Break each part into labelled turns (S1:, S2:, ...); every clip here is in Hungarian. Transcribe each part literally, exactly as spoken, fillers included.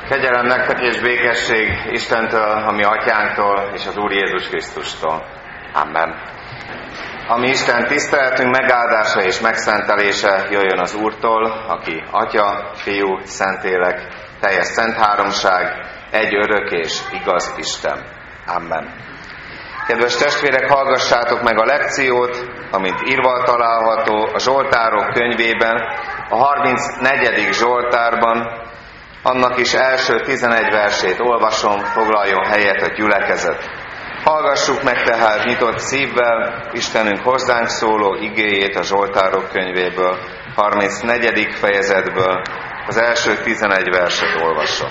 S1: Kegyelem nektek és békesség Istentől, a mi atyánktól és az Úr Jézus Krisztustól. Amen. Ami Isten tiszteletünk megáldása és megszentelése jöjjön az Úrtól, aki Atya, Fiú, Szentlélek, teljes szent háromság, egy örök és igaz Isten. Amen. Kedves testvérek, hallgassátok meg a lekciót, amint írva található a Zsoltárok könyvében, a harmincnegyedik Zsoltárban. Annak is első tizenegy versét olvasom, foglaljon helyet a gyülekezet. Hallgassuk meg tehát nyitott szívvel Istenünk hozzánk szóló igéjét a Zsoltárok könyvéből, harmincnegyedik fejezetből, az első tizenegy verset olvasom.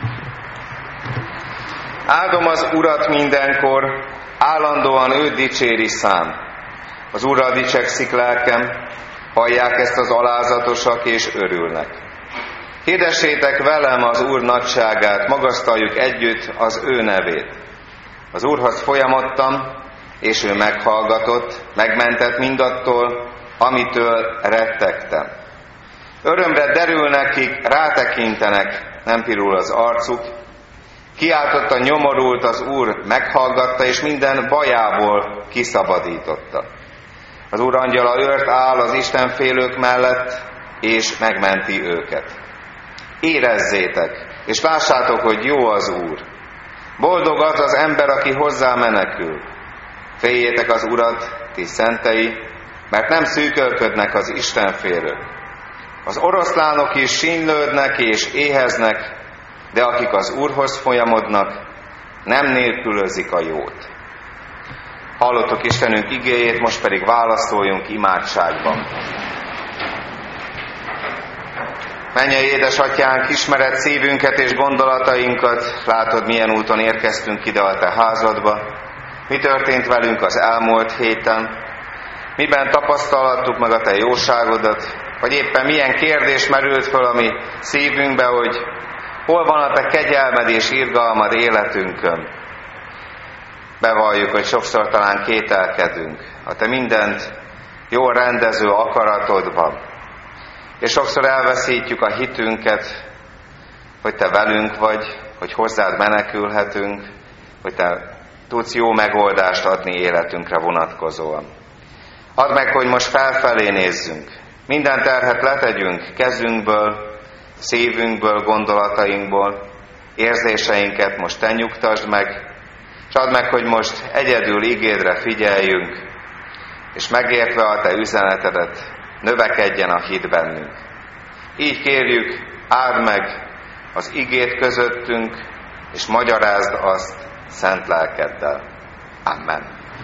S1: Áldom az Urat mindenkor, állandóan őt dicséri szám. Az Urral dicsekszik lelkem, hallják ezt az alázatosak és örülnek. Hirdessétek velem az Úr nagyságát, magasztaljuk együtt az ő nevét. Az Úrhoz folyamodtam, és ő meghallgatott, megmentett mindattól, amitől rettegtem. Örömre derülnek, kik rátekintenek, nem pirul az arcuk. Kiáltotta nyomorult az Úr, meghallgatta, és minden bajából kiszabadította. Az Úr angyala őrt áll az istenfélők mellett, és megmenti őket. Érezzétek, és lássátok, hogy jó az Úr. Boldog az az ember, aki hozzá menekül. Féljétek az Urat, ti szentei, mert nem szűkölködnek az istenfélők. Az oroszlánok is sínylődnek és éheznek, de akik az Úrhoz folyamodnak, nem nélkülözik a jót. Hallottuk Istenünk igéjét, most pedig válaszoljunk imádságban. Mennyei édesatyánk, ismered szívünket és gondolatainkat, látod, milyen úton érkeztünk ide a te házadba, mi történt velünk az elmúlt héten, miben tapasztalhattuk meg a te jóságodat, vagy éppen milyen kérdés merült föl a mi szívünkbe, hogy hol van a te kegyelmed és irgalmad életünkön. Bevalljuk, hogy sokszor talán kételkedünk, a te mindent jól rendező akaratod van. És sokszor elveszítjük a hitünket, hogy te velünk vagy, hogy hozzád menekülhetünk, hogy te tudsz jó megoldást adni életünkre vonatkozóan. Add meg, hogy most felfelé nézzünk, minden terhet letegyünk kezünkből, szívünkből, gondolatainkból, érzéseinket most te nyugtasd meg, és add meg, hogy most egyedül igédre figyeljünk, és megértve a te üzenetedet, növekedjen a hit bennünk. Így kérjük, áld meg az igét közöttünk, és magyarázd azt szent lelkeddel. Amen.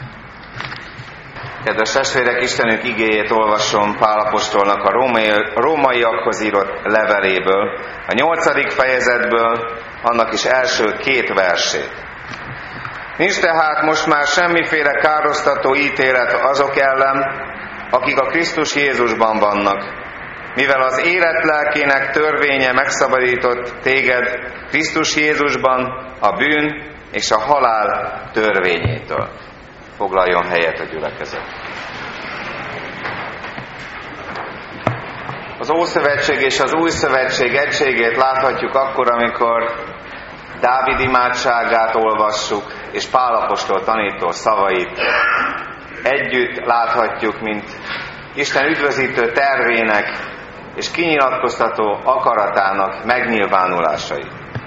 S1: Kedves testvérek, Istenünk igéjét olvasom Pál apostolnak a római, rómaiakhoz írott leveléből, a nyolcadik fejezetből, annak is első két versét. Nincs tehát most már semmiféle károsztató ítélet azok ellen, akik a Krisztus Jézusban vannak, mivel az élet lelkének törvénye megszabadított téged Krisztus Jézusban a bűn és a halál törvényétől. Foglaljon helyet a gyülekezet. Az Ószövetség és az Új Szövetség egységét láthatjuk akkor, amikor Dávid imádságát olvassuk, és Pál apostol tanító szavait együtt láthatjuk, mint Isten üdvözítő tervének és kinyilatkoztató akaratának megnyilvánulásai.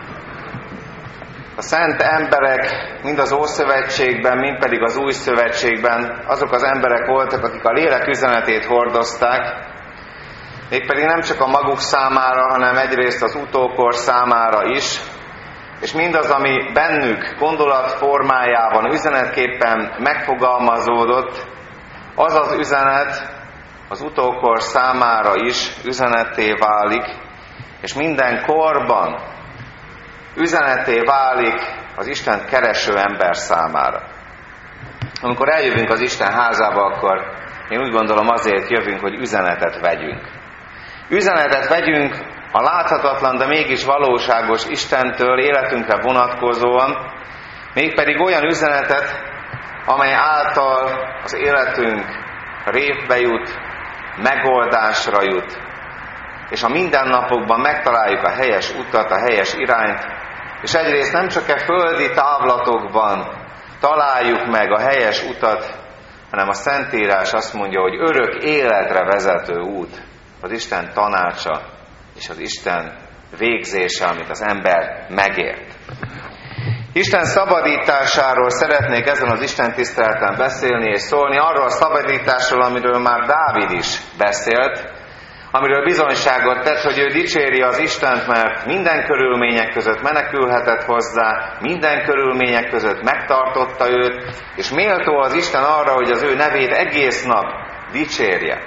S1: A szent emberek mind az Ószövetségben, mind pedig az Új Szövetségben azok az emberek voltak, akik a lélek üzenetét hordozták, mégpedig nem csak a maguk számára, hanem egyrészt az utókor számára is, és mindaz, ami bennük gondolat formájában, üzenetképpen megfogalmazódott, az az üzenet az utókor számára is üzenetté válik, és minden korban üzenetté válik az Istent kereső ember számára. Amikor eljövünk az Isten házába, akkor én úgy gondolom azért jövünk, hogy üzenetet vegyünk. Üzenetet vegyünk a láthatatlan, de mégis valóságos Istentől életünkre vonatkozóan, mégpedig olyan üzenetet, amely által az életünk révbe jut, megoldásra jut, és a mindennapokban megtaláljuk a helyes utat, a helyes irányt, és egyrészt nem csak e földi távlatokban találjuk meg a helyes utat, hanem a Szentírás azt mondja, hogy örök életre vezető út, az Isten tanácsa és az Isten végzése, amit az ember megért. Isten szabadításáról szeretnék ezen az Isten tiszteleten beszélni és szólni, arról a szabadításról, amiről már Dávid is beszélt, amiről bizonyságot tett, hogy ő dicséri az Istent, mert minden körülmények között menekülhetett hozzá, minden körülmények között megtartotta őt, és méltó az Isten arra, hogy az ő nevét egész nap dicsérje.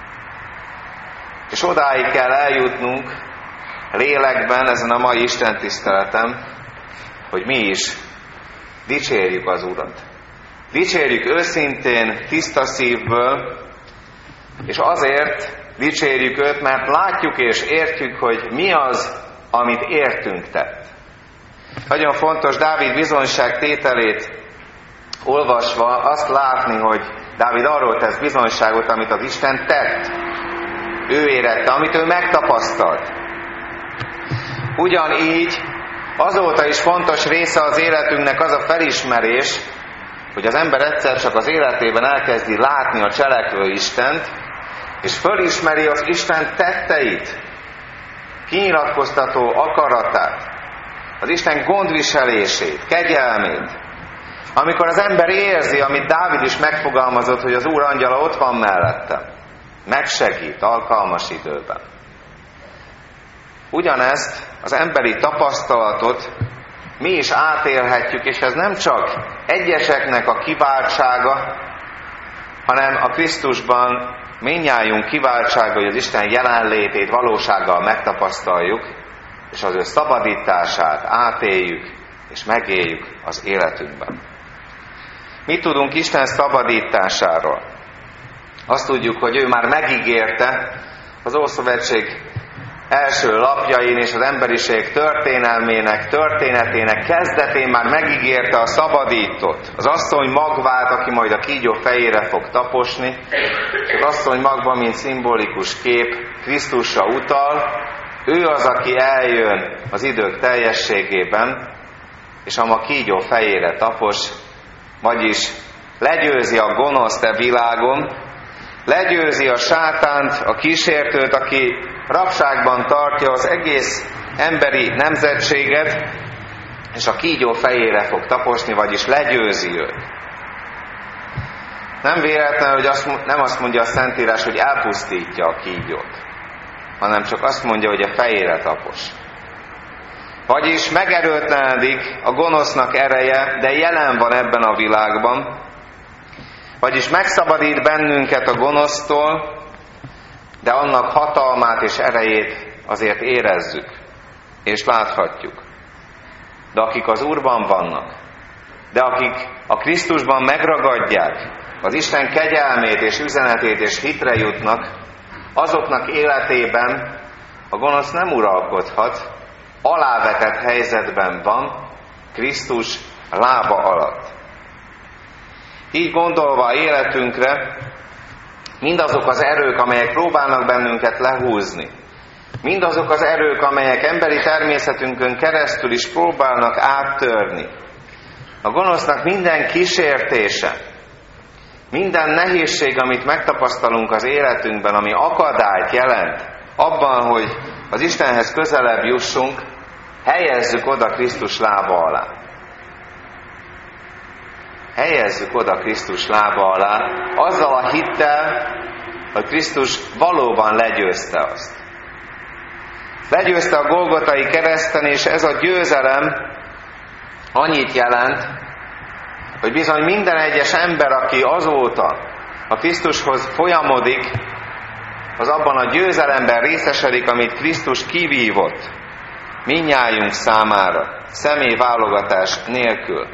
S1: És odáig kell eljutnunk lélekben ezen a mai Isten tiszteleten, hogy mi is dicsérjük az Urat. Dicsérjük őszintén, tiszta szívből, és azért dicsérjük őt, mert látjuk és értjük, hogy mi az, amit értünk tett. Nagyon fontos Dávid bizonyságtételét olvasva azt látni, hogy Dávid arról tesz bizonyságot, amit az Isten tett. Ő érette, amit ő megtapasztalt. Ugyanígy azóta is fontos része az életünknek az a felismerés, hogy az ember egyszer csak az életében elkezdi látni a cselekvő Istent, és fölismeri az Isten tetteit, kinyilatkoztató akaratát, az Isten gondviselését, kegyelmét. Amikor az ember érzi, amit Dávid is megfogalmazott, hogy az Úr angyala ott van mellette, megsegít alkalmas időben. Ugyanezt az emberi tapasztalatot mi is átélhetjük, és ez nem csak egyeseknek a kiváltsága, hanem a Krisztusban mindnyájunk kiváltsága, hogy az Isten jelenlétét valósággal megtapasztaljuk, és az ő szabadítását átéljük, és megéljük az életünkben. Mit tudunk Isten szabadításáról? Azt tudjuk, hogy ő már megígérte az Ószövetség első lapjain és az emberiség történelmének, történetének kezdetén már megígérte a szabadítót, az asszony magvát, aki majd a kígyó fejére fog taposni, és az asszony magva, mint szimbolikus kép, Krisztusra utal, ő az, aki eljön az idők teljességében, és a kígyó fejére tapos, vagyis legyőzi a gonoszt e világon, legyőzi a sátánt, a kísértőt, aki rabságban tartja az egész emberi nemzetséget, és a kígyó fejére fog taposni, vagyis legyőzi őt. Nem véletlen, hogy azt, nem azt mondja a Szentírás, hogy elpusztítja a kígyót, hanem csak azt mondja, hogy a fejére tapos. Vagyis megerőtlenedik a gonosznak ereje, de jelen van ebben a világban, vagyis megszabadít bennünket a gonosztól, de annak hatalmát és erejét azért érezzük, és láthatjuk. De akik az Úrban vannak, de akik a Krisztusban megragadják az Isten kegyelmét és üzenetét és hitre jutnak, azoknak életében a gonosz nem uralkodhat, alávetett helyzetben van Krisztus lába alatt. Így gondolva életünkre, mindazok az erők, amelyek próbálnak bennünket lehúzni, mindazok az erők, amelyek emberi természetünkön keresztül is próbálnak áttörni, a gonosznak minden kísértése, minden nehézség, amit megtapasztalunk az életünkben, ami akadályt jelent abban, hogy az Istenhez közelebb jussunk, helyezzük oda Krisztus lába alá. Helyezzük oda Krisztus lába alá, azzal a hittel, hogy Krisztus valóban legyőzte azt. Legyőzte a Golgotai kereszten, és ez a győzelem annyit jelent, hogy bizony minden egyes ember, aki azóta a Krisztushoz folyamodik, az abban a győzelemben részesedik, amit Krisztus kivívott mindnyájunk számára, személyválogatás nélkül.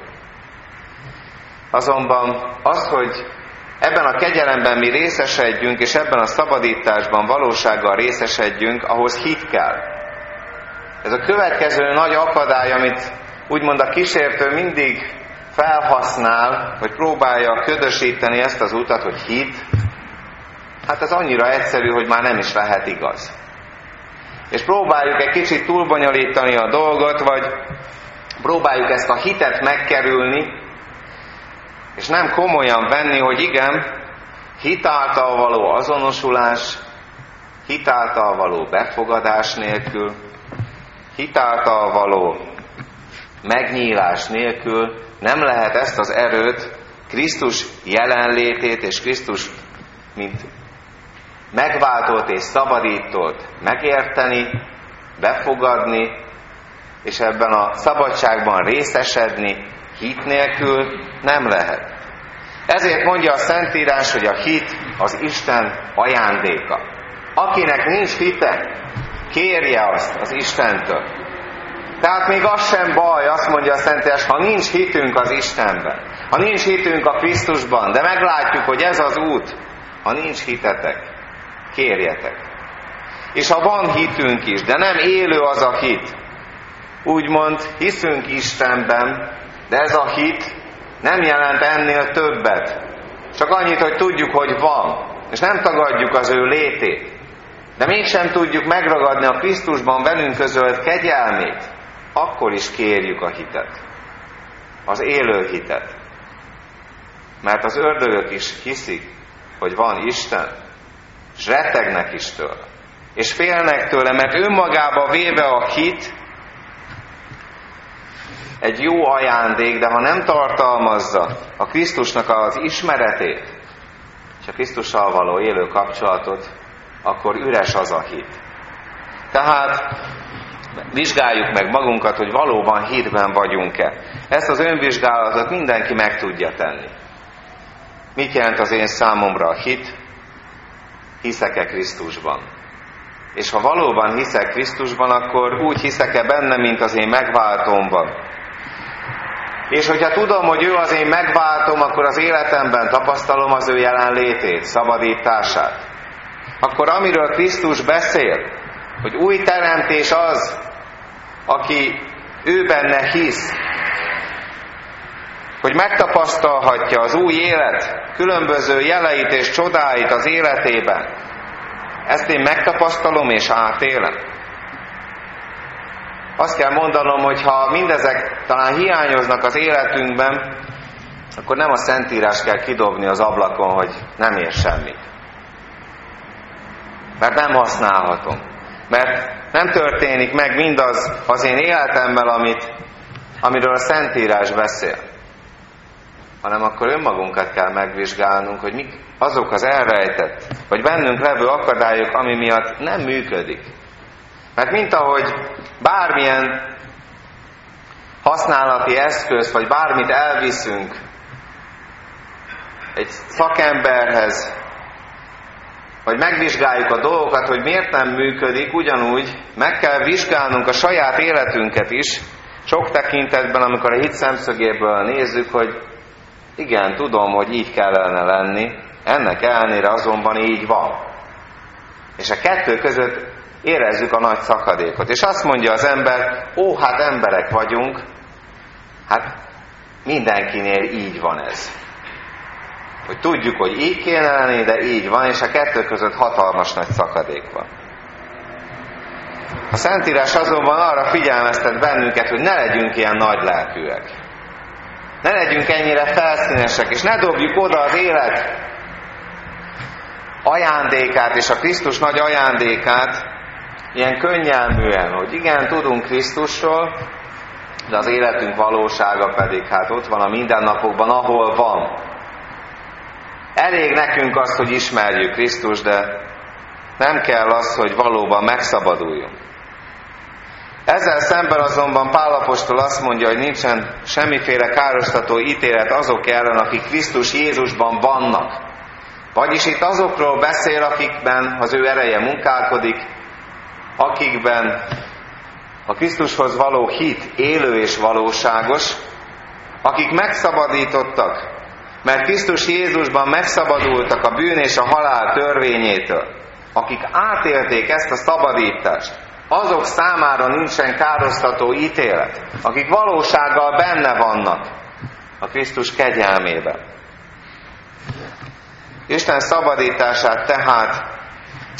S1: Azonban az, hogy ebben a kegyelemben mi részesedjünk, és ebben a szabadításban valósággal részesedjünk, ahhoz hit kell. Ez a következő nagy akadály, amit úgymond a kísértő mindig felhasznál, hogy próbálja ködösíteni ezt az utat, hogy hit, hát ez annyira egyszerű, hogy már nem is lehet igaz. és próbáljuk egy kicsit túlbonyolítani a dolgot, vagy próbáljuk ezt a hitet megkerülni, és nem komolyan venni, hogy igen, hit által való azonosulás, hit által való befogadás nélkül, hit által való megnyílás nélkül nem lehet ezt az erőt, Krisztus jelenlétét és Krisztus mint megváltót és szabadítót megérteni, befogadni, és ebben a szabadságban részesedni hit nélkül nem lehet. Ezért mondja a Szentírás, hogy a hit az Isten ajándéka. Akinek nincs hite, kérje azt az Istentől. Tehát még az sem baj, azt mondja a Szentírás, ha nincs hitünk az Istenben, ha nincs hitünk a Krisztusban, de meglátjuk, hogy ez az út, ha nincs hitetek, kérjetek. És ha van hitünk is, de nem élő az a hit, úgymond hiszünk Istenben, de ez a hit nem jelent ennél többet. Csak annyit, hogy tudjuk, hogy van, és nem tagadjuk az ő létét. De mégsem tudjuk megragadni a Krisztusban velünk közölt kegyelmét, akkor is kérjük a hitet. Az élő hitet. Mert az ördögök is hiszik, hogy van Isten, és rettegnek is tőle. És félnek tőle, mert önmagába véve a hit egy jó ajándék, de ha nem tartalmazza a Krisztusnak az ismeretét, és a Krisztussal való élő kapcsolatot, akkor üres az a hit. Tehát vizsgáljuk meg magunkat, hogy valóban hitben vagyunk-e. Ezt az önvizsgálatot mindenki meg tudja tenni. Mit jelent az én számomra a hit? Hiszek-e Krisztusban? És ha valóban hiszek Krisztusban, akkor úgy hiszek-e benne, mint az én megváltomban? És hogyha tudom, hogy ő az én megváltom, akkor az életemben tapasztalom az ő jelenlétét, szabadítását. Akkor amiről Krisztus beszél, hogy új teremtés az, aki ő benne hisz, hogy megtapasztalhatja az új élet különböző jeleit és csodáit az életében. Ezt én megtapasztalom és átélem. Azt kell mondanom, hogy ha mindezek talán hiányoznak az életünkben, akkor nem a Szentírás kell kidobni az ablakon, hogy nem ér semmit. Mert nem használhatom. Mert nem történik meg mindaz az én életemmel, amit, amiről a Szentírás beszél. Hanem akkor önmagunkat kell megvizsgálnunk, hogy mik azok az elrejtett, vagy bennünk levő akadályok, ami miatt nem működik. Mert mint ahogy bármilyen használati eszköz, vagy bármit elviszünk egy szakemberhez, vagy megvizsgáljuk a dolgokat, hogy miért nem működik, ugyanúgy meg kell vizsgálnunk a saját életünket is, sok tekintetben, amikor a hit szemszögéből nézzük, hogy igen, tudom, hogy így kellene lenni, ennek ellenére azonban így van. És a kettő között érezzük a nagy szakadékot. És azt mondja az ember, ó, hát emberek vagyunk, hát mindenkinél így van ez. Hogy tudjuk, hogy így kéne lenni, de így van, és a kettő között hatalmas nagy szakadék van. A Szentírás azonban arra figyelmeztet bennünket, hogy ne legyünk ilyen nagy lelkűek. Ne legyünk ennyire felszínesek, és ne dobjuk oda az élet ajándékát és a Krisztus nagy ajándékát ilyen könnyelműen, hogy igen, tudunk Krisztusról, de az életünk valósága pedig hát ott van a mindennapokban, ahol van. Elég nekünk az, hogy ismerjük Krisztust, de nem kell az, hogy valóban megszabaduljunk. Ezzel szemben azonban Pál apostol azt mondja, hogy nincsen semmiféle károsztató ítélet azok ellen, akik Krisztus Jézusban vannak. Vagyis itt azokról beszél, akikben az ő ereje munkálkodik, akikben a Krisztushoz való hit élő és valóságos, akik megszabadítottak, mert Krisztus Jézusban megszabadultak a bűn és a halál törvényétől, akik átélték ezt a szabadítást, azok számára nincsen károsztató ítélet, akik valósággal benne vannak a Krisztus kegyelmében. Isten szabadítását tehát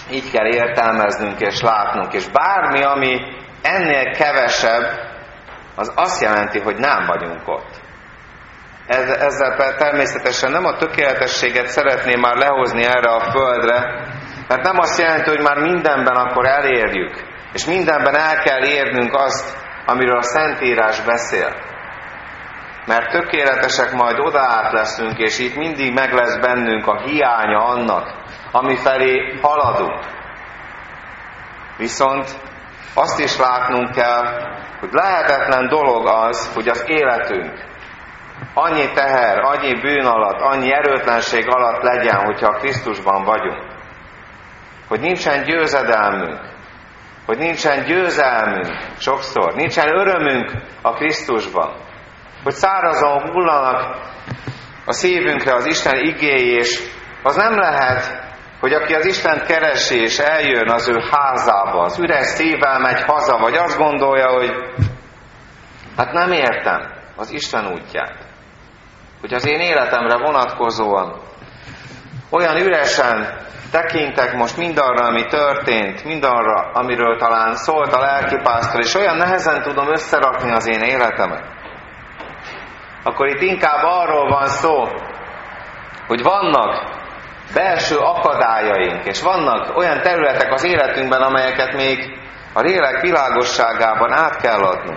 S1: így kell értelmeznünk és látnunk. És bármi, ami ennél kevesebb, az azt jelenti, hogy nem vagyunk ott. Ezzel természetesen nem a tökéletességet szeretném már lehozni erre a földre, mert nem azt jelenti, hogy már mindenben akkor elérjük, és mindenben el kell érnünk azt, amiről a Szentírás beszél. Mert tökéletesek majd oda át leszünk, és itt mindig meg lesz bennünk a hiánya annak, ami felé haladunk. Viszont azt is látnunk kell, hogy lehetetlen dolog az, hogy az életünk annyi teher, annyi bűn alatt, annyi erőtlenség alatt legyen, hogyha a Krisztusban vagyunk. Hogy nincsen győzedelmünk, hogy nincsen győzelmünk sokszor, nincsen örömünk a Krisztusban. Hogy szárazon hullanak a szívünkre az Isten igéi, és az nem lehet, hogy aki az Istent keresi és eljön az ő házába, az üres szívvel megy haza, vagy azt gondolja, hogy hát nem értem az Isten útját. Hogy az én életemre vonatkozóan olyan üresen tekintek most mindarra, ami történt, mindarra, amiről talán szólt a lelkipásztor, és olyan nehezen tudom összerakni az én életemet. Akkor itt inkább arról van szó, hogy vannak belső akadályaink, és vannak olyan területek az életünkben, amelyeket még a lélek világosságában át kell adnunk.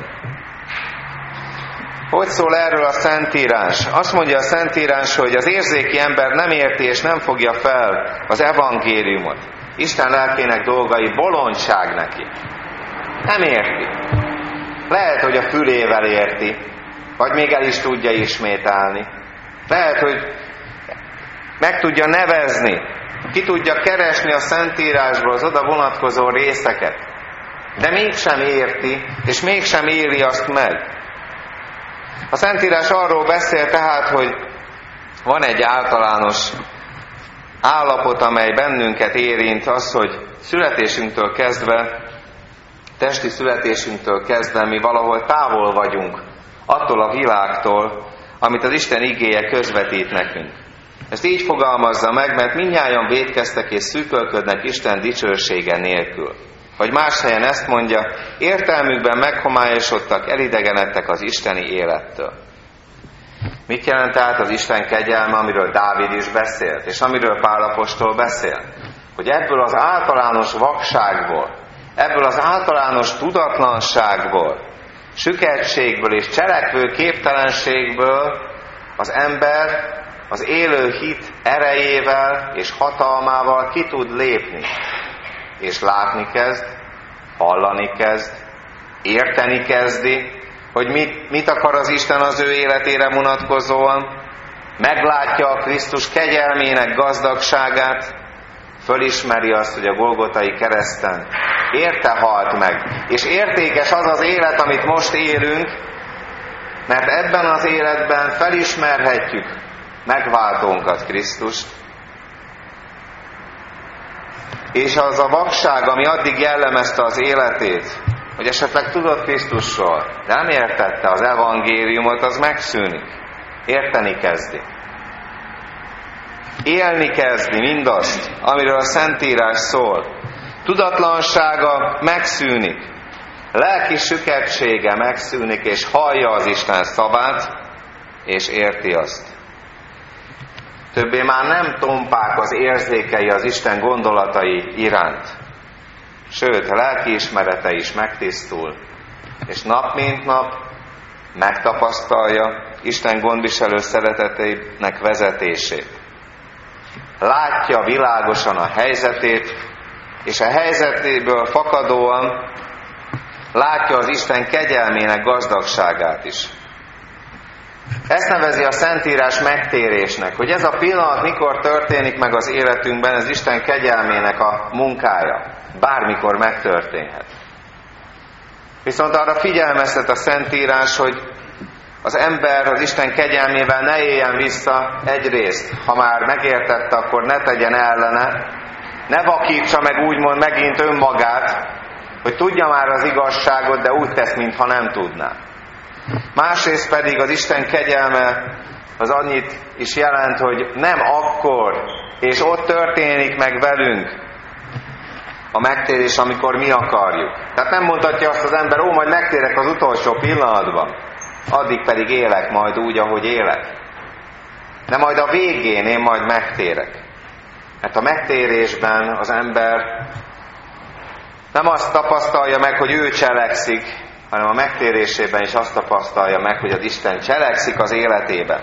S1: Hogy szól erről a Szentírás? Azt mondja a Szentírás, hogy az érzéki ember nem érti és nem fogja fel az evangéliumot. Isten lelkének dolgai bolondság neki. Nem érti. Lehet, hogy a fülével érti, vagy még el is tudja ismételni. Lehet, hogy meg tudja nevezni, ki tudja keresni a Szentírásból az oda vonatkozó részeket, de mégsem érti, és mégsem éli azt meg. A Szentírás arról beszél tehát, hogy van egy általános állapot, amely bennünket érint, az, hogy születésünktől kezdve, testi születésünktől kezdve mi valahol távol vagyunk attól a világtól, amit az Isten igéje közvetít nekünk. Ezt így fogalmazza meg, mert mindnyájan vétkeztek és szűkölködnek Isten dicsősége nélkül. Vagy más helyen ezt mondja, értelmükben meghomályosodtak, elidegenedtek az isteni élettől. Mit jelent tehát az Isten kegyelme, amiről Dávid is beszélt, és amiről Pál apostol beszél? Hogy ebből az általános vakságból, ebből az általános tudatlanságból, süketségből és cselekvő képtelenségből az ember az élő hit erejével és hatalmával ki tud lépni. És látni kezd, hallani kezd, érteni kezdi, hogy mit, mit akar az Isten az ő életére vonatkozóan, meglátja a Krisztus kegyelmének gazdagságát, fölismeri azt, hogy a Golgotai kereszten érte halt meg, és értékes az az élet, amit most élünk, mert ebben az életben felismerhetjük megváltónkat, Krisztust. És az a vakság, ami addig jellemezte az életét, hogy esetleg tudott Krisztusról, de nem értette az evangéliumot, az megszűnik. Érteni kezdi. Élni kezdi mindazt, amiről a Szentírás szól. Tudatlansága megszűnik. Lelki süketsége megszűnik, és hallja az Isten szavát, és érti azt. Többé már nem tompák az érzékei az Isten gondolatai iránt. Sőt, a lelkiismerete is megtisztul, és nap mint nap megtapasztalja Isten gondviselő szeretetének vezetését. Látja világosan a helyzetét, és a helyzetéből fakadóan látja az Isten kegyelmének gazdagságát is. Ezt nevezi a Szentírás megtérésnek, hogy ez a pillanat mikor történik meg az életünkben, ez Isten kegyelmének a munkája. Bármikor megtörténhet. Viszont arra figyelmeztet a Szentírás, hogy az ember az Isten kegyelmével ne éljen vissza egyrészt, ha már megértette, akkor ne tegyen ellene, ne vakítsa meg úgymond megint önmagát, hogy tudja már az igazságot, de úgy tesz, mintha nem tudná. Másrészt pedig az Isten kegyelme az annyit is jelent, hogy nem akkor, és ott történik meg velünk, a megtérés, amikor mi akarjuk. Tehát nem mondhatja azt az ember, ó, majd megtérek az utolsó pillanatban, addig pedig élek majd úgy, ahogy élek. De majd a végén én majd megtérek. Mert a megtérésben az ember nem azt tapasztalja meg, hogy ő cselekszik, hanem a megtérésében is azt tapasztalja meg, hogy az Isten cselekszik az életében.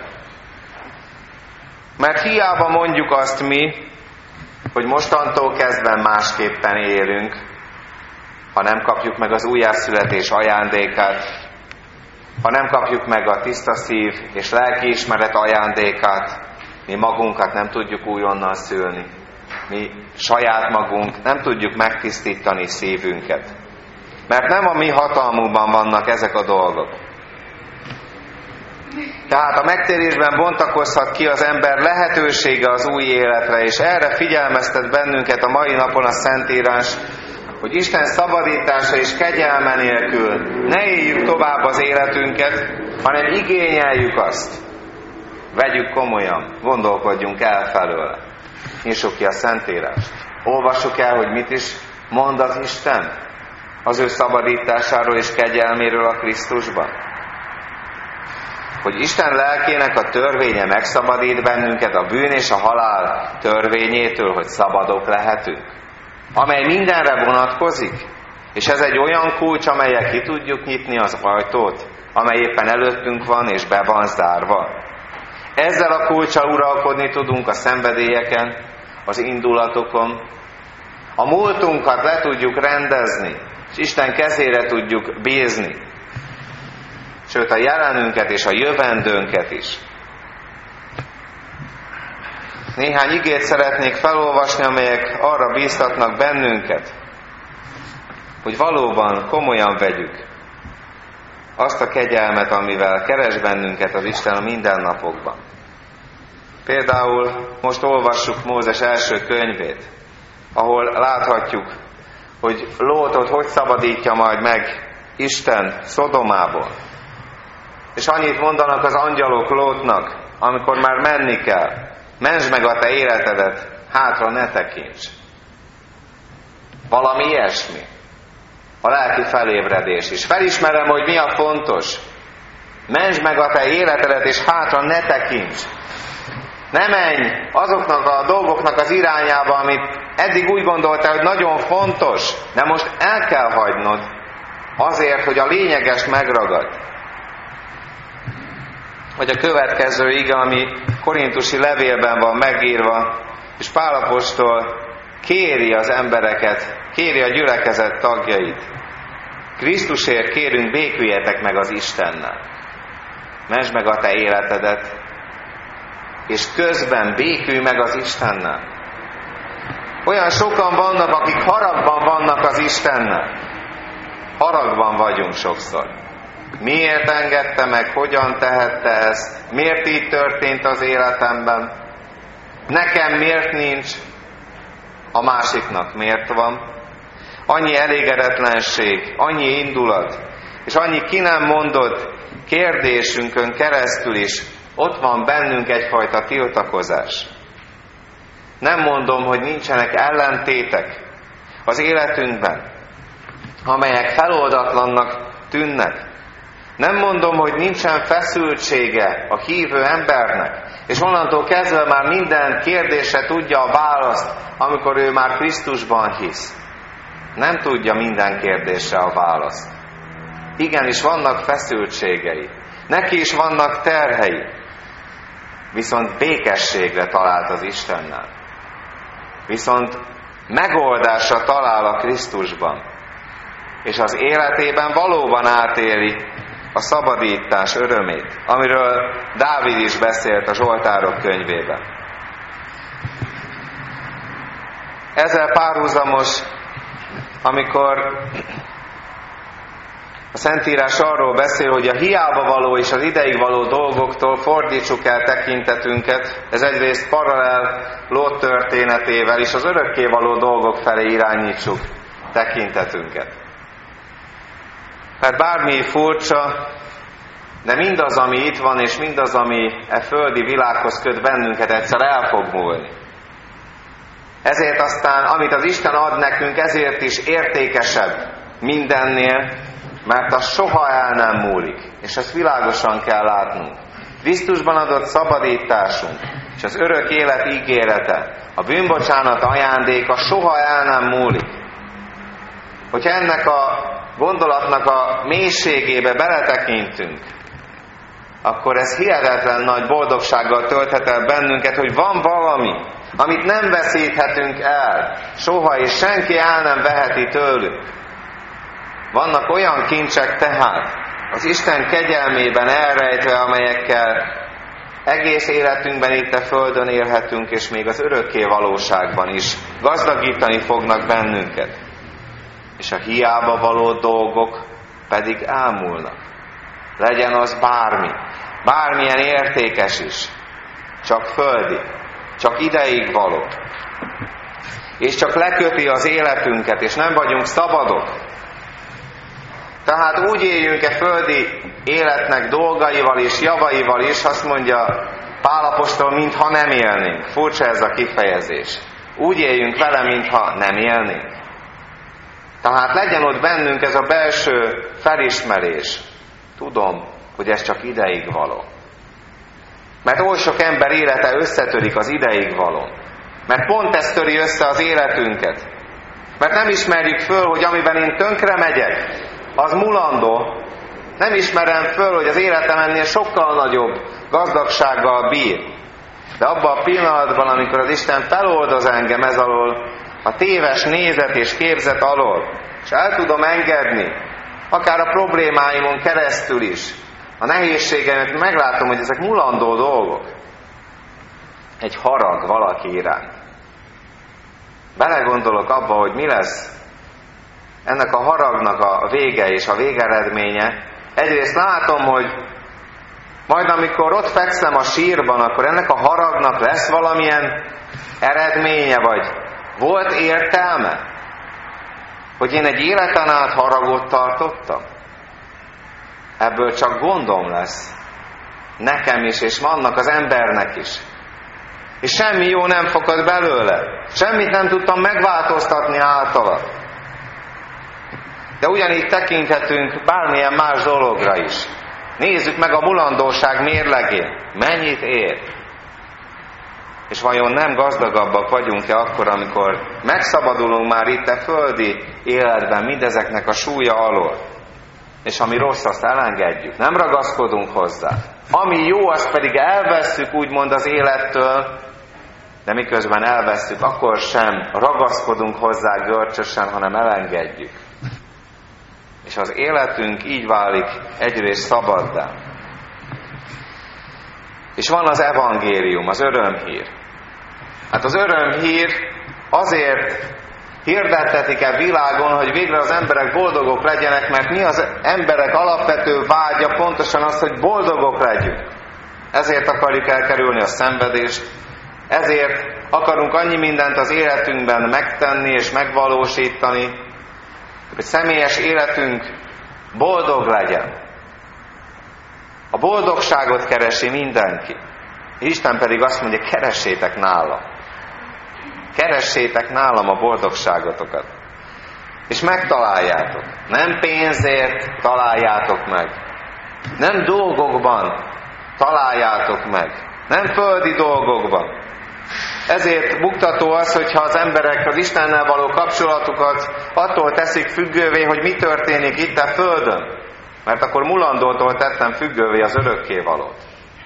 S1: Mert hiába mondjuk azt mi, hogy mostantól kezdve másképpen élünk, ha nem kapjuk meg az újjászületés ajándékát, ha nem kapjuk meg a tiszta szív és lelkiismeret ajándékát, mi magunkat nem tudjuk újonnan szülni. Mi saját magunk nem tudjuk megtisztítani szívünket. Mert nem a mi hatalmunkban vannak ezek a dolgok. Tehát a megtérésben bontakozhat ki az ember lehetősége az új életre, és erre figyelmeztet bennünket a mai napon a Szentírás, hogy Isten szabadítása és kegyelme nélkül ne éljük tovább az életünket, hanem igényeljük azt. Vegyük komolyan, gondolkodjunk el felőle. Nyissuk ki a Szentírást. Olvassuk el, hogy mit is mond az Isten az ő szabadításáról és kegyelméről a Krisztusban. Hogy Isten lelkének a törvénye megszabadít bennünket a bűn és a halál törvényétől, hogy szabadok lehetünk. Amely mindenre vonatkozik, és ez egy olyan kulcs, amellyel ki tudjuk nyitni az ajtót, amely éppen előttünk van és be van zárva. Ezzel a kulccsal uralkodni tudunk a szenvedélyeken, az indulatokon. A múltunkat le tudjuk rendezni, és Isten kezére tudjuk bízni. Sőt, a jelenünket és a jövendőnket is. Néhány igét szeretnék felolvasni, amelyek arra bíztatnak bennünket, hogy valóban komolyan vegyük azt a kegyelmet, amivel keres bennünket az Isten a mindennapokban. Például most olvassuk Mózes első könyvét, ahol láthatjuk, hogy Lótot hogy szabadítja majd meg Isten Szodomából. És annyit mondanak az angyalok Lótnak, amikor már menni kell: mentsd meg a te életedet, hátra ne tekints. Valami ilyesmi. A lelki felébredés is. Felismerem, hogy mi a fontos. Mentsd meg a te életedet, és hátra ne tekints. Ne menj azoknak a dolgoknak az irányába, amit eddig úgy gondoltál, hogy nagyon fontos, de most el kell hagynod azért, hogy a lényegest megragad. Vagy a következő ige, ami korintusi levélben van megírva, és Pál apostol kéri az embereket, kéri a gyülekezet tagjait. Krisztusért kérünk, béküljetek meg az Istennel. Mentsd meg a te életedet, és közben békülj meg az Istennel. Olyan sokan vannak, akik haragban vannak az Istennel. Haragban vagyunk sokszor. Miért engedte meg, hogyan tehette ezt, miért így történt az életemben, nekem miért nincs, a másiknak miért van. Annyi elégedetlenség, annyi indulat, és annyi ki nem mondott kérdésünkön keresztül is ott van bennünk egyfajta tiltakozás. Nem mondom, hogy nincsenek ellentétek az életünkben, amelyek feloldatlannak tűnnek. Nem mondom, hogy nincsen feszültsége a hívő embernek, és onnantól kezdve már minden kérdésre tudja a választ, amikor ő már Krisztusban hisz. Nem tudja minden kérdésre a választ. Igenis vannak feszültségei, neki is vannak terhei, viszont békességre talált az Istennel. Viszont megoldásra talál a Krisztusban, és az életében valóban átéli a szabadítás örömét, amiről Dávid is beszélt a Zsoltárok könyvében. Ezzel párhuzamos, amikor a Szentírás arról beszél, hogy a hiába való és az ideig való dolgoktól fordítsuk el tekintetünket, ez egyrészt paralel Lót történetével, és az örökké való dolgok felé irányítsuk tekintetünket. Mert bármi furcsa, de mindaz, ami itt van, és mindaz, ami e földi világhoz köt bennünket, egyszer el fog múlni. Ezért aztán, amit az Isten ad nekünk, ezért is értékesebb mindennél, mert az soha el nem múlik. És ezt világosan kell látnunk. Krisztusban adott szabadításunk, és az örök élet ígérete, a bűnbocsánat ajándéka soha el nem múlik. Hogyha ennek a gondolatnak a mélységébe beletekintünk, akkor ez hihetetlen nagy boldogsággal tölthet el bennünket, hogy van valami, amit nem veszíthetünk el, soha, és senki el nem veheti tőlünk. Vannak olyan kincsek tehát az Isten kegyelmében elrejtve, amelyekkel egész életünkben itt a földön élhetünk, és még az örökké valóságban is gazdagítani fognak bennünket. És a hiába való dolgok pedig elmúlnak. Legyen az bármi, bármilyen értékes is, csak földi, csak ideig való. És csak leköti az életünket, és nem vagyunk szabadok. Tehát úgy éljünk-e földi életnek dolgaival és javaival is, azt mondja Pál apostol, mintha nem élnénk. Furcsa ez a kifejezés. Úgy éljünk vele, mintha nem élnénk. Tehát legyen ott bennünk ez a belső felismerés. Tudom, hogy ez csak ideig való. Mert oly sok ember élete összetörik az ideig való. Mert pont ez töri össze az életünket. Mert nem ismerjük föl, hogy amiben én tönkre megyek, az mulandó. Nem ismerem föl, hogy az életem ennél sokkal nagyobb gazdagsággal bír. De abban a pillanatban, amikor az Isten feloldoz engem ez alól, a téves nézet és képzet alól, és el tudom engedni, akár a problémáimon keresztül is, a nehézségeimet, meglátom, hogy ezek mulandó dolgok. Egy harag valaki iránt. Belegondolok abba, hogy mi lesz ennek a haragnak a vége és a végeredménye. Egyrészt látom, hogy majd amikor ott fekszem a sírban, akkor ennek a haragnak lesz valamilyen eredménye, vagy volt értelme, hogy én egy életen át haragot tartottam. Ebből csak gondom lesz. Nekem is, és annak az embernek is. És semmi jó nem fakad belőle. Semmit nem tudtam megváltoztatni általa. De ugyanígy tekinthetünk bármilyen más dologra is. Nézzük meg a mulandóság mérlegén. Mennyit ér? És vajon nem gazdagabbak vagyunk-e akkor, amikor megszabadulunk már itt a földi életben mindezeknek a súlya alól? És ami rossz, azt elengedjük. Nem ragaszkodunk hozzá. Ami jó, azt pedig elvesszük úgymond az élettől, de miközben elvesszük, akkor sem ragaszkodunk hozzá görcsösen, hanem elengedjük. És az életünk így válik egyrészt szabaddá. És van az evangélium, az örömhír. Hát az örömhír azért hirdettetik-e világon, hogy végre az emberek boldogok legyenek, mert mi az emberek alapvető vágya pontosan az, hogy boldogok legyünk. Ezért akarjuk elkerülni a szenvedést, ezért akarunk annyi mindent az életünkben megtenni és megvalósítani, hogy személyes életünk boldog legyen. A boldogságot keresi mindenki. Isten pedig azt mondja, keressétek nálam. Keressétek nálam a boldogságotokat. És megtaláljátok. Nem pénzért találjátok meg. Nem dolgokban találjátok meg. Nem földi dolgokban. Ezért buktató az, hogyha az emberek az Istennel való kapcsolatukat attól teszik függővé, hogy mi történik itt a földön. Mert akkor mulandótól tettem függővé az örökkévalót.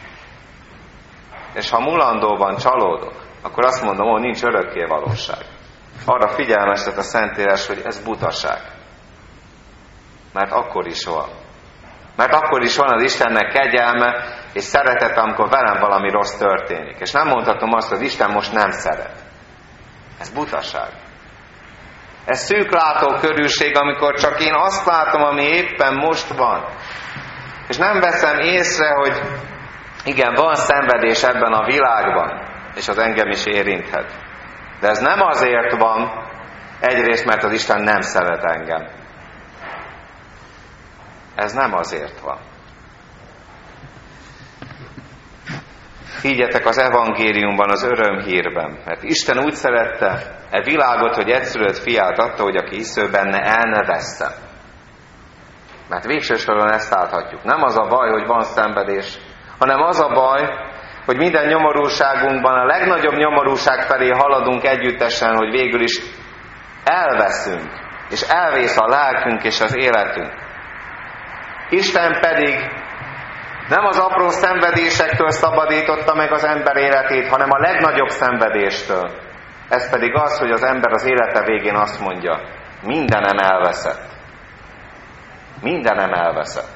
S1: És ha mulandóban csalódok, akkor azt mondom, hogy nincs örökkévalóság. Arra figyelmeztet a Szentírás, hogy ez butaság. Mert akkor is van. Mert akkor is van az Istennek kegyelme és szeretete, amikor velem valami rossz történik. És nem mondhatom azt, hogy Isten most nem szeret. Ez butaság. Ez szűklátókörűség, amikor csak én azt látom, ami éppen most van. És nem veszem észre, hogy igen, van szenvedés ebben a világban, és az engem is érinthet. De ez nem azért van, egyrészt, mert az Isten nem szeret engem. Ez nem azért van. higgyetek az evangéliumban, az örömhírben. Mert Isten úgy szerette e világot, hogy egyszülött fiát adta, hogy aki hisz ő benne, el ne vesszen. Mert végső soron ezt láthatjuk. Nem az a baj, hogy van szenvedés, hanem az a baj, hogy minden nyomorúságunkban a legnagyobb nyomorúság felé haladunk együttesen, hogy végül is elveszünk, és elvész a lelkünk és az életünk. Isten pedig nem az apró szenvedésektől szabadította meg az ember életét, hanem a legnagyobb szenvedéstől. Ez pedig az, hogy az ember az élete végén azt mondja, mindenem elveszett. Mindenem elveszett.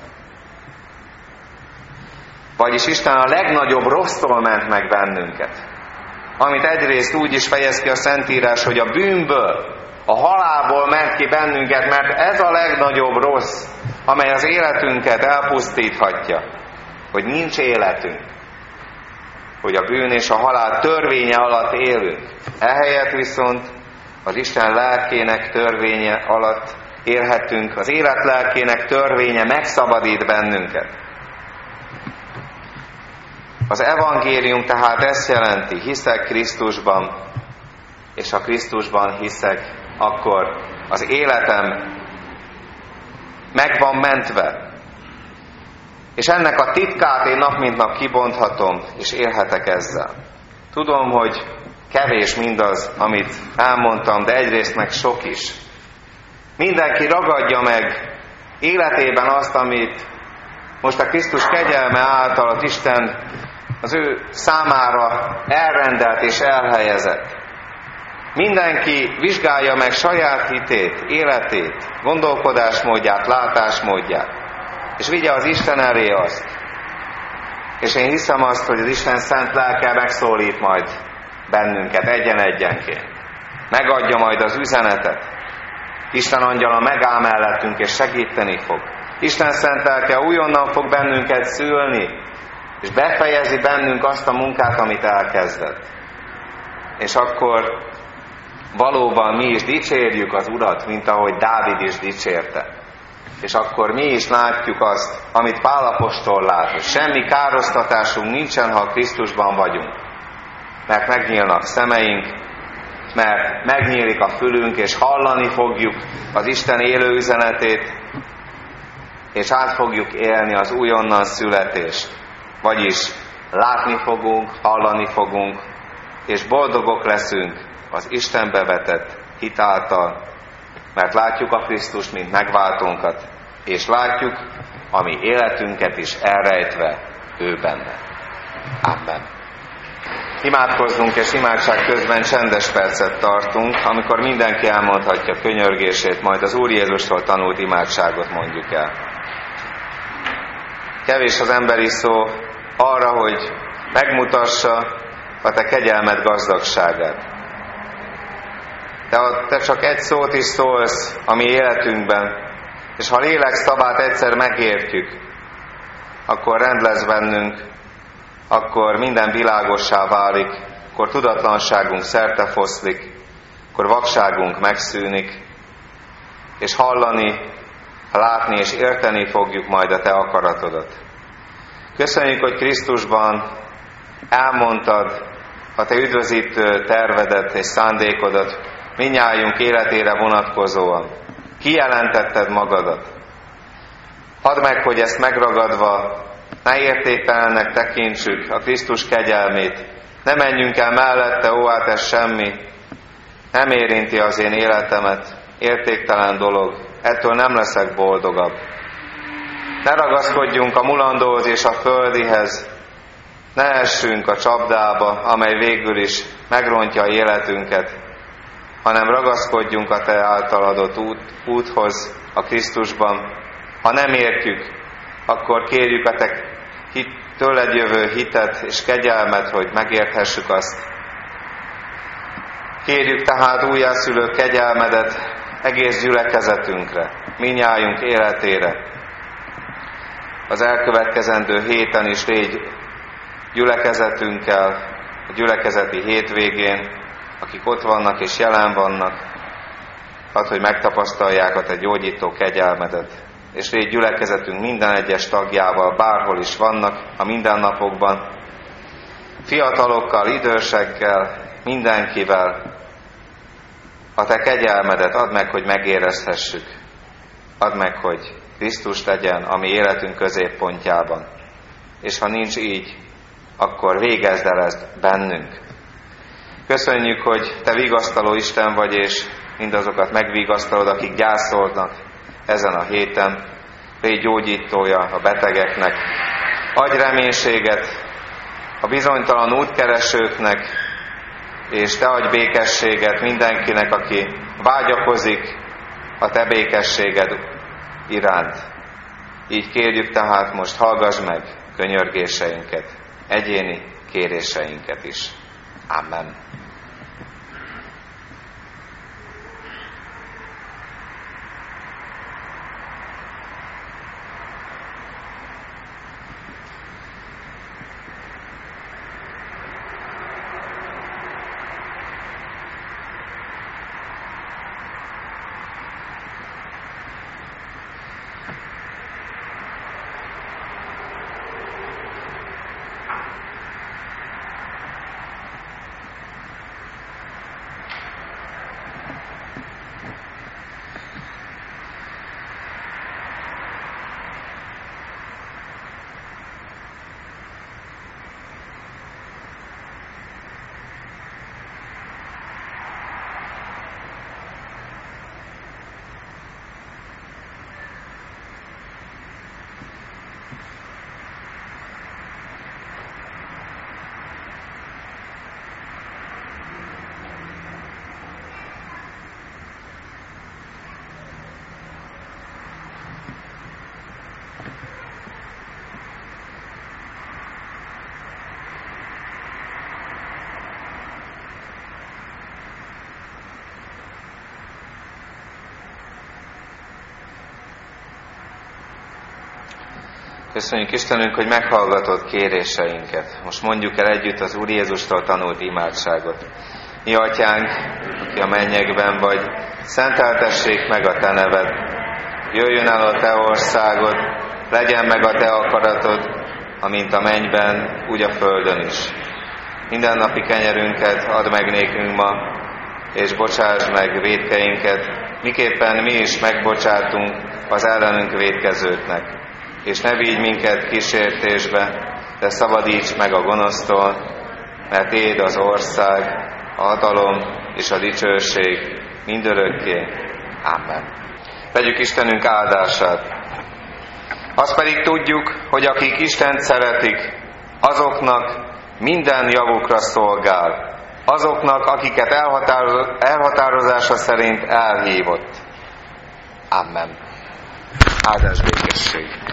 S1: Vagyis Isten a legnagyobb rossztól ment meg bennünket. Amit egyrészt úgy is fejez ki a Szentírás, hogy a bűnből, a halálból ment ki bennünket, mert ez a legnagyobb rossz, amely az életünket elpusztíthatja. Hogy nincs életünk. Hogy a bűn és a halál törvénye alatt élünk. Ehelyett viszont az Isten lelkének törvénye alatt élhetünk. Az élet lelkének törvénye megszabadít bennünket. Az evangélium tehát ezt jelenti, hiszek Krisztusban, és ha Krisztusban hiszek, akkor az életem meg van mentve. És ennek a titkát én nap mint nap kibonthatom, és élhetek ezzel. Tudom, hogy kevés mindaz, amit elmondtam, de egyrészt meg sok is. Mindenki ragadja meg életében azt, amit most a Krisztus kegyelme által az Isten az ő számára elrendelt és elhelyezett. Mindenki vizsgálja meg saját hitét, életét, gondolkodásmódját, látásmódját, és vigye az Isten elé azt. És én hiszem azt, hogy az Isten szent lelke megszólít majd bennünket egyen-egyenként. Megadja majd az üzenetet. Isten angyala megáll mellettünk és segíteni fog. Isten szent lelke újonnan fog bennünket szülni, és befejezi bennünk azt a munkát, amit elkezdett. És akkor valóban mi is dicsérjük az Urat, mint ahogy Dávid is dicsérte. És akkor mi is látjuk azt, amit Pál apostol lát, hogy semmi károsztatásunk nincsen, ha Krisztusban vagyunk. Mert megnyílnak szemeink, mert megnyílik a fülünk, és hallani fogjuk az Isten élő üzenetét, és át fogjuk élni az újonnan születést. Vagyis látni fogunk, hallani fogunk, és boldogok leszünk az Istenbe vetett hit által, mert látjuk a Krisztust, mint megváltónkat, és látjuk a mi életünket is elrejtve ő benne. Amen. Imádkozzunk, és imádság közben csendes percet tartunk, amikor mindenki elmondhatja könyörgését, majd az Úr Jézustól tanult imádságot mondjuk el. Kevés az emberi szó arra, hogy megmutassa a te kegyelmed gazdagságát. De ha te csak egy szót is szólsz a mi életünkben, és ha lélek szavát egyszer megértjük, akkor rend lesz bennünk, akkor minden világossá válik, akkor tudatlanságunk szertefoszlik, akkor vakságunk megszűnik, és hallani, látni és érteni fogjuk majd a te akaratodat. Köszönjük, hogy Krisztusban elmondtad a te üdvözítő tervedet és szándékodat mindnyájunk életére vonatkozóan. Kijelentetted magadat. Add meg, hogy ezt megragadva ne értéktelennek tekintsük a Krisztus kegyelmét. Ne menjünk el mellette, ó, hát ez semmi. Nem érinti az én életemet. Értéktelen dolog. Ettől nem leszek boldogabb. Ne ragaszkodjunk a mulandóhoz és a földihez. Ne essünk a csapdába, amely végül is megrontja életünket, hanem ragaszkodjunk a te által adott út, úthoz a Krisztusban. Ha nem értjük, akkor kérjük a te hit, tőled jövő hitet és kegyelmet, hogy megérthessük azt. Kérjük tehát újjászülő kegyelmedet egész gyülekezetünkre, mindnyájunk életére. Az elkövetkezendő héten is légy gyülekezetünkkel, a gyülekezeti hétvégén, akik ott vannak és jelen vannak, hadd, hogy megtapasztalják a te gyógyító kegyelmedet. És légy gyülekezetünk minden egyes tagjával, bárhol is vannak a mindennapokban, fiatalokkal, idősekkel, mindenkivel. A te kegyelmedet add meg, hogy megérezhessük. Add meg, hogy Krisztus legyen a mi életünk középpontjában. És ha nincs így, akkor végezd el ezt bennünk. Köszönjük, hogy te vigasztaló Isten vagy, és mindazokat megvigasztalod, akik gyászolnak ezen a héten. Légy gyógyítója a betegeknek. Adj reménységet a bizonytalan útkeresőknek, és te adj békességet mindenkinek, aki vágyakozik a te békességed iránt. Így kérjük tehát most, hallgass meg könyörgéseinket, egyéni kéréseinket is. Amen. Köszönjük Istenünk, hogy meghallgatod kéréseinket. Most mondjuk el együtt az Úr Jézustól tanult imádságot. Mi atyánk, aki a mennyekben vagy, szenteltessék meg a te neved. Jöjjön el a te országod, legyen meg a te akaratod, amint a mennyben, úgy a földön is. Mindennapi kenyerünket add meg nékünk ma, és bocsásd meg vétkeinket, miképpen mi is megbocsátunk az ellenünk vétkezőknek. És ne vigy minket kísértésbe, de szabadíts meg a gonosztól, mert Téd az ország, a hatalom és a dicsőség mindörökké. Amen. Vegyük Istenünk áldását. Azt pedig tudjuk, hogy akik Istent szeretik, azoknak minden javukra szolgál, azoknak, akiket elhatározása szerint elhívott. Amen. Áldás békesség.